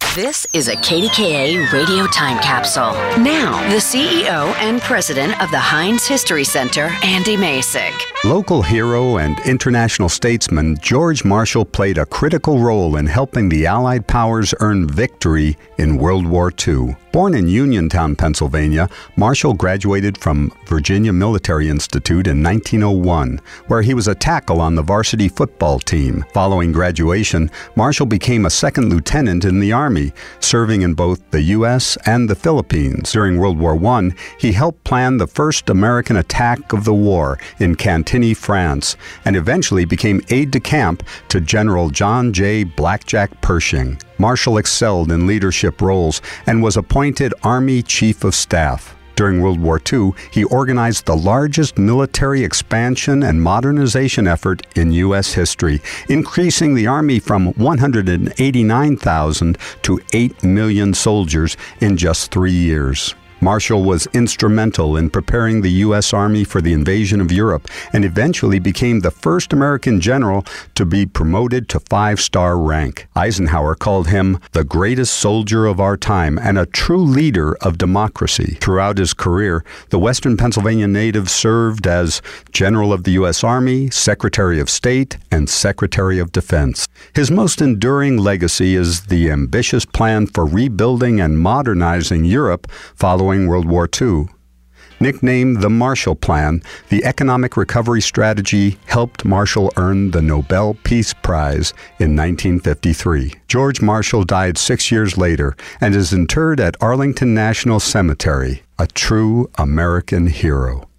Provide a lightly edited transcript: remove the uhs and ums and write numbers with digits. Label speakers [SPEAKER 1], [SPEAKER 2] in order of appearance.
[SPEAKER 1] This is a KDKA radio time capsule. Now, the CEO and president of the Heinz History Center, Andy Masich.
[SPEAKER 2] Local hero and international statesman George Marshall played a critical role in helping the Allied powers earn victory in World War II. Born in Uniontown, Pennsylvania, Marshall graduated from Virginia Military Institute in 1901, where he was a tackle on the varsity football team. Following graduation, Marshall became a second lieutenant in the Army, serving in both the U.S. and the Philippines. During World War I, he helped plan the first American attack of the war in Cantigny, France, and eventually became aide-de-camp to General John J. Blackjack Pershing. Marshall excelled in leadership roles and was appointed Army Chief of Staff. During World War II, he organized the largest military expansion and modernization effort in U.S. history, increasing the Army from 189,000 to 8 million soldiers in just 3 years. Marshall was instrumental in preparing the U.S. Army for the invasion of Europe and eventually became the first American general to be promoted to 5-star rank. Eisenhower called him the greatest soldier of our time and a true leader of democracy. Throughout his career, the Western Pennsylvania native served as General of the U.S. Army, Secretary of State, and Secretary of Defense. His most enduring legacy is the ambitious plan for rebuilding and modernizing Europe following World War II. Nicknamed the Marshall Plan, the economic recovery strategy helped Marshall earn the Nobel Peace Prize in 1953. George Marshall died 6 years later and is interred at Arlington National Cemetery, a true American hero.